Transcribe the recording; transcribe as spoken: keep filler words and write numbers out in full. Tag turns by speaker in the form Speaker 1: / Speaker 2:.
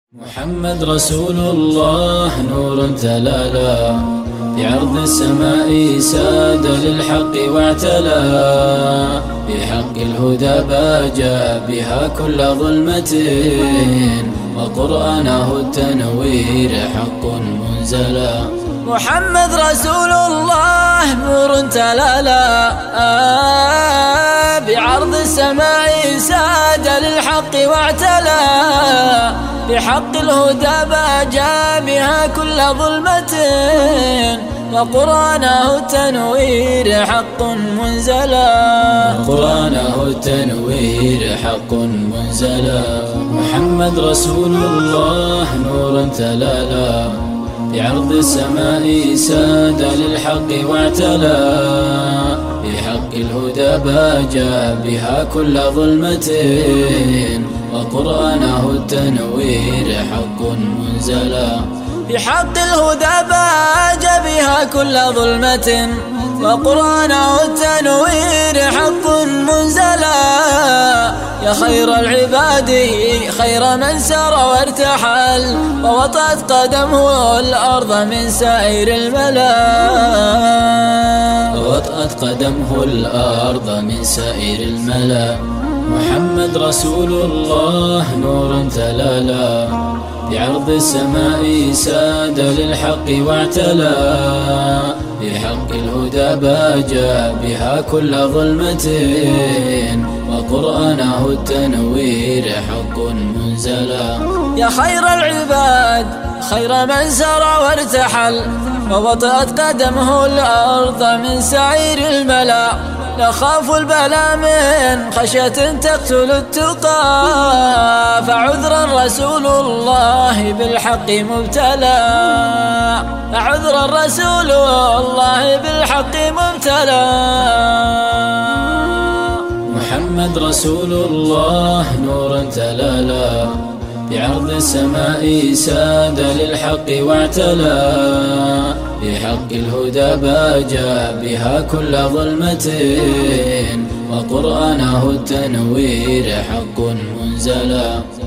Speaker 1: محمد رسول الله نور تلالا بعرض السماء ساد للحق واعتلى بحق الهدى باجى بها كل ظلمة وقرآنه التنوير حق منزلا.
Speaker 2: محمد رسول الله نور تلالا بعرض السماء ساد للحق واعتلى بحق الهدى باجى بها كل ظلمة وقرآنه التنوير حق منزلا.
Speaker 1: قرآنه التنوير حق منزلا. محمد رسول الله نور تلالا بعرض السماء ساد للحق واعتلى بحق الهدى باجى بها كل ظلمة وقرآنه التنوير حق منزلا.
Speaker 2: بحق الهدى باجى بها كل ظلمة وقرآنه التنوير حق منزلا. يا خير العباد خير من سار وارتحل ووطأت قدمه الأرض من سائر الملا.
Speaker 1: ووطأت قدمه الأرض من سائر الملا. محمد رسول الله نور تلالا بعرض السماء ساد للحق واعتلى بحق الهدى باجى بها كل ظلمة وقرآنه التنوير حق منزلا.
Speaker 2: يا خير العباد خير من سار وارتحل ووطأت قدمه الأرض من سعير الملا. نخاف البلاء من خشية تقتل التقى فعذرا رسول الله بالحق مبتلى. فعذرا رسول الله بالحق مبتلى.
Speaker 1: محمد رسول الله نور تلالا بعرض السماء ساد للحق واعتلى بحق الهدى باجى بها كل ظلمة وقرآنه التنوير حق منزلا.